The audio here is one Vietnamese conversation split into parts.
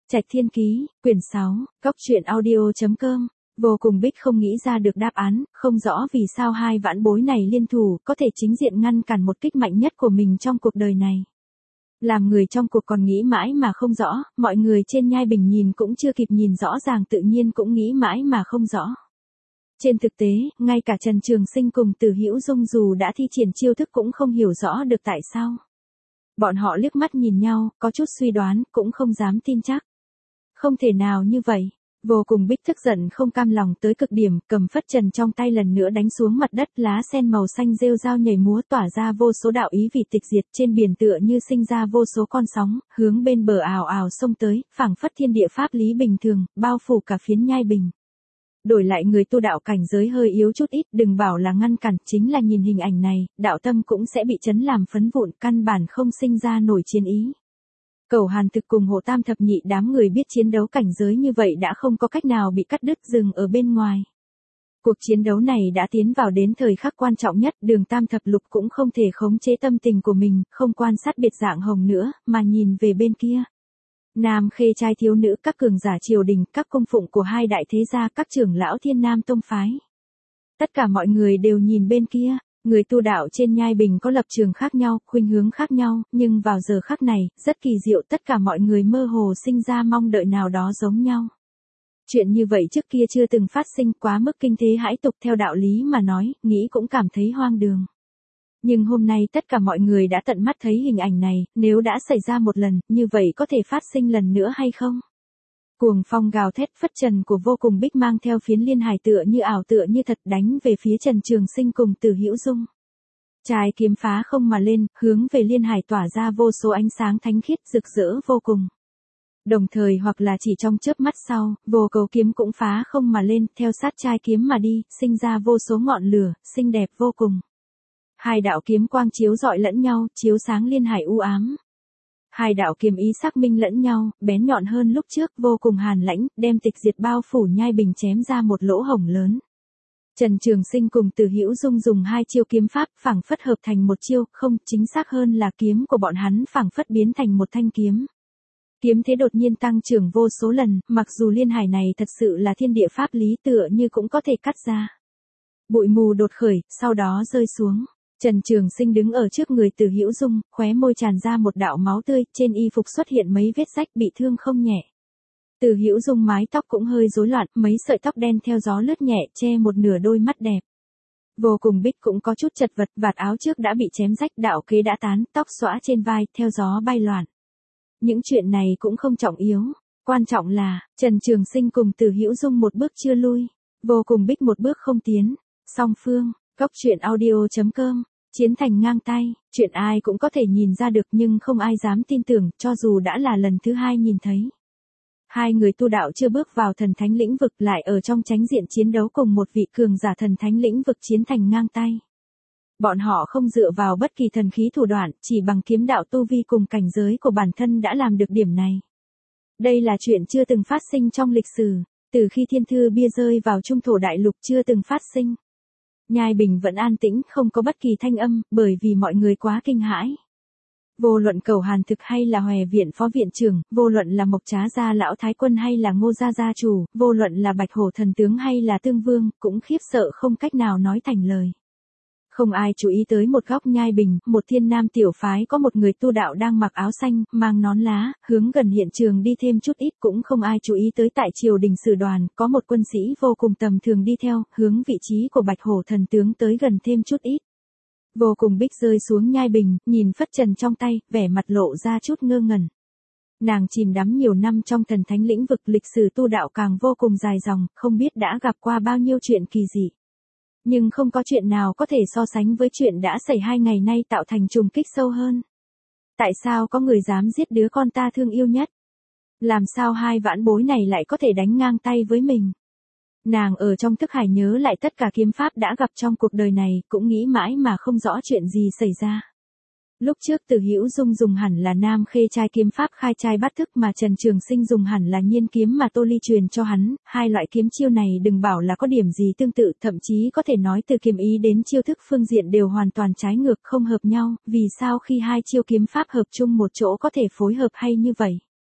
Trạch Thiên Ký, quyển 6, Góc truyện audio.com. Vô Cùng Bích không nghĩ ra được đáp án, không rõ vì sao hai vãn bối này liên thủ có thể chính diện ngăn cản một kích mạnh nhất của mình trong cuộc đời này. Làm người trong cuộc còn nghĩ mãi mà không rõ, mọi người trên nhai bình nhìn cũng chưa kịp nhìn rõ ràng tự nhiên cũng nghĩ mãi mà không rõ. Trên thực tế, ngay cả Trần Trường Sinh cùng Từ Hữu Dung dù đã thi triển chiêu thức cũng không hiểu rõ được tại sao. Bọn họ liếc mắt nhìn nhau, có chút suy đoán, cũng không dám tin chắc. Không thể nào như vậy. Vô Cùng Bích tức giận không cam lòng tới cực điểm, cầm phất trần trong tay lần nữa đánh xuống mặt đất, lá sen màu xanh rêu rao nhảy múa tỏa ra vô số đạo ý vị tịch diệt, trên biển tựa như sinh ra vô số con sóng, hướng bên bờ ào ào xông tới, phảng phất thiên địa pháp lý bình thường, bao phủ cả phiến nhai bình. Đổi lại người tu đạo cảnh giới hơi yếu chút ít, đừng bảo là ngăn cản, chính là nhìn hình ảnh này, đạo tâm cũng sẽ bị chấn làm phấn vụn, căn bản không sinh ra nổi chiến ý. Cẩu Hàn Thực cùng Hồ Tam Thập Nhị đám người biết chiến đấu cảnh giới như vậy đã không có cách nào bị cắt đứt dừng ở bên ngoài. Cuộc chiến đấu này đã tiến vào đến thời khắc quan trọng nhất, Đường Tam Thập Lục cũng không thể khống chế tâm tình của mình, không quan sát biệt dạng hồng nữa, mà nhìn về bên kia. Nam khê trai thiếu nữ, các cường giả triều đình, các cung phụng của hai đại thế gia, các trưởng lão Thiên Nam tông phái. Tất cả mọi người đều nhìn bên kia. Người tu đạo trên nhai bình có lập trường khác nhau, khuynh hướng khác nhau, nhưng vào giờ khắc này, rất kỳ diệu, tất cả mọi người mơ hồ sinh ra mong đợi nào đó giống nhau. Chuyện như vậy trước kia chưa từng phát sinh, quá mức kinh thế hãi tục, theo đạo lý mà nói, nghĩ cũng cảm thấy hoang đường. Nhưng hôm nay tất cả mọi người đã tận mắt thấy hình ảnh này, nếu đã xảy ra một lần, như vậy có thể phát sinh lần nữa hay không? Cuồng phong gào thét, phất trần của Vô Cùng Bích mang theo phiến liên hải tựa như ảo tựa như thật đánh về phía Trần Trường Sinh cùng Từ Hữu Dung. Trái kiếm phá không mà lên, hướng về liên hải tỏa ra vô số ánh sáng thánh khiết rực rỡ vô cùng. Đồng thời hoặc là chỉ trong chớp mắt sau, vô cầu kiếm cũng phá không mà lên, theo sát trái kiếm mà đi, sinh ra vô số ngọn lửa, xinh đẹp vô cùng. Hai đạo kiếm quang chiếu rọi lẫn nhau, chiếu sáng liên hải u ám. Hai đạo kiếm ý xác minh lẫn nhau, bén nhọn hơn lúc trước, vô cùng hàn lãnh, đem tịch diệt bao phủ nhai bình chém ra một lỗ hổng lớn. Trần Trường Sinh cùng Từ Hữu Dung dùng hai chiêu kiếm pháp, phảng phất hợp thành một chiêu, không, chính xác hơn là kiếm của bọn hắn phảng phất biến thành một thanh kiếm. Kiếm thế đột nhiên tăng trưởng vô số lần, mặc dù liên hải này thật sự là thiên địa pháp lý tựa như cũng có thể cắt ra. Bụi mù đột khởi, sau đó rơi xuống. Trần Trường Sinh đứng ở trước người Từ Hữu Dung, khóe môi tràn ra một đạo máu tươi, trên y phục xuất hiện mấy vết rách, bị thương không nhẹ. Từ Hữu Dung mái tóc cũng hơi rối loạn, mấy sợi tóc đen theo gió lướt nhẹ, che một nửa đôi mắt đẹp. Vô Cùng Bích cũng có chút chật vật, vạt áo trước đã bị chém rách, đạo kế đã tán, tóc xõa trên vai, theo gió bay loạn. Những chuyện này cũng không trọng yếu, quan trọng là, Trần Trường Sinh cùng Từ Hữu Dung một bước chưa lui, Vô Cùng Bích một bước không tiến. Song phương, Góc truyện audio.com. Chiến thành ngang tay, chuyện ai cũng có thể nhìn ra được nhưng không ai dám tin tưởng, cho dù đã là lần thứ hai nhìn thấy. Hai người tu đạo chưa bước vào thần thánh lĩnh vực lại ở trong chánh diện chiến đấu cùng một vị cường giả thần thánh lĩnh vực chiến thành ngang tay. Bọn họ không dựa vào bất kỳ thần khí thủ đoạn, chỉ bằng kiếm đạo tu vi cùng cảnh giới của bản thân đã làm được điểm này. Đây là chuyện chưa từng phát sinh trong lịch sử, từ khi thiên thư bia rơi vào trung thổ đại lục chưa từng phát sinh. Nhai bình vẫn an tĩnh, không có bất kỳ thanh âm, bởi vì mọi người quá kinh hãi. Vô luận Cẩu Hàn Thực hay là Hòe viện phó viện trưởng, vô luận là Mộc Trá gia lão thái quân hay là Ngô gia gia chủ, vô luận là Bạch Hổ thần tướng hay là Tương Vương, cũng khiếp sợ không cách nào nói thành lời. Không ai chú ý tới một góc nhai bình, một Thiên Nam tiểu phái có một người tu đạo đang mặc áo xanh, mang nón lá, hướng gần hiện trường đi thêm chút ít, cũng không ai chú ý tới tại triều đình sử đoàn, có một quân sĩ vô cùng tầm thường đi theo, hướng vị trí của Bạch Hổ thần tướng tới gần thêm chút ít. Vô Cùng Bích rơi xuống nhai bình, nhìn phất trần trong tay, vẻ mặt lộ ra chút ngơ ngẩn. Nàng chìm đắm nhiều năm trong thần thánh lĩnh vực, lịch sử tu đạo càng vô cùng dài dòng, không biết đã gặp qua bao nhiêu chuyện kỳ dị. Nhưng không có chuyện nào có thể so sánh với chuyện đã xảy 2 ngày nay tạo thành trùng kích sâu hơn. Tại sao có người dám giết đứa con ta thương yêu nhất? Làm sao hai vãn bối này lại có thể đánh ngang tay với mình? Nàng ở trong thức hải nhớ lại tất cả kiếm pháp đã gặp trong cuộc đời này, cũng nghĩ mãi mà không rõ chuyện gì xảy ra. Lúc trước Từ Hữu Dung dùng hẳn là Nam khê trai kiếm pháp khai trai bát thức mà Trần Trường Sinh dùng hẳn là nhiên kiếm mà Tô Ly truyền cho hắn, hai loại kiếm chiêu này đừng bảo là có điểm gì tương tự, thậm chí có thể nói từ kiếm ý đến chiêu thức phương diện đều hoàn toàn trái ngược, không hợp nhau, vì sao khi hai chiêu kiếm pháp hợp chung một chỗ có thể phối hợp hay như vậy?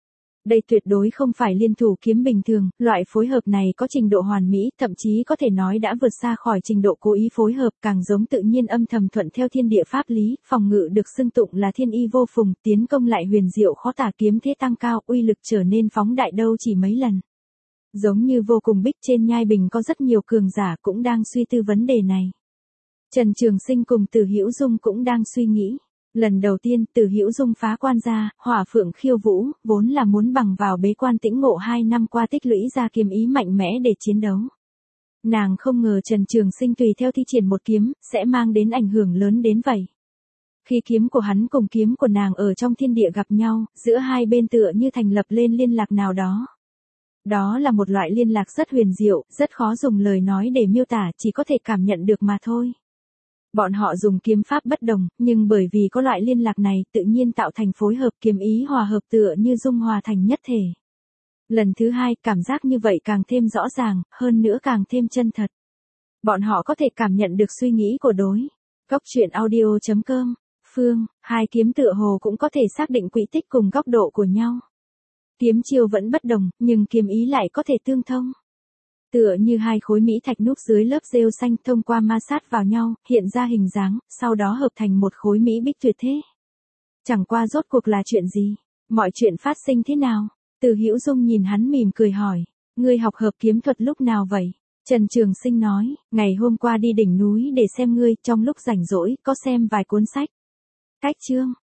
Đây tuyệt đối không phải liên thủ kiếm bình thường, loại phối hợp này có trình độ hoàn mỹ, thậm chí có thể nói đã vượt xa khỏi trình độ cố ý phối hợp, càng giống tự nhiên âm thầm thuận theo thiên địa pháp lý, phòng ngự được xưng tụng là thiên y vô phùng, tiến công lại huyền diệu khó tả, kiếm thế tăng cao, uy lực trở nên phóng đại đâu chỉ mấy lần. Giống như Vô Cùng Bích trên nhai bình có rất nhiều cường giả cũng đang suy tư vấn đề này. Trần Trường Sinh cùng Từ Hữu Dung cũng đang suy nghĩ. Lần đầu tiên, Từ Hữu Dung phá quan ra, Hỏa Phượng Khiêu Vũ, vốn là muốn bằng vào bế quan tĩnh ngộ 2 năm qua tích lũy ra kiếm ý mạnh mẽ để chiến đấu. Nàng không ngờ Trần Trường Sinh tùy theo thi triển một kiếm, sẽ mang đến ảnh hưởng lớn đến vậy. Khi kiếm của hắn cùng kiếm của nàng ở trong thiên địa gặp nhau, giữa hai bên tựa như thành lập lên liên lạc nào đó. Đó là một loại liên lạc rất huyền diệu, rất khó dùng lời nói để miêu tả, chỉ có thể cảm nhận được mà thôi. Bọn họ dùng kiếm pháp bất đồng, nhưng bởi vì có loại liên lạc này, tự nhiên tạo thành phối hợp kiếm ý hòa hợp tựa như dung hòa thành nhất thể. Lần thứ hai, cảm giác như vậy càng thêm rõ ràng, hơn nữa càng thêm chân thật. Bọn họ có thể cảm nhận được suy nghĩ của đối. Góc truyện audio.com, Phương, hai kiếm tựa hồ cũng có thể xác định quỹ tích cùng góc độ của nhau. Kiếm chiêu vẫn bất đồng, nhưng kiếm ý lại có thể tương thông. Tựa như hai khối mỹ thạch núp dưới lớp rêu xanh thông qua ma sát vào nhau, hiện ra hình dáng, sau đó hợp thành một khối mỹ bích tuyệt thế. Chẳng qua rốt cuộc là chuyện gì? Mọi chuyện phát sinh thế nào? Từ Hữu Dung nhìn hắn mỉm cười hỏi, ngươi học hợp kiếm thuật lúc nào vậy? Trần Trường Sinh nói, ngày hôm qua đi đỉnh núi để xem ngươi, trong lúc rảnh rỗi, có xem vài cuốn sách. Cách chương,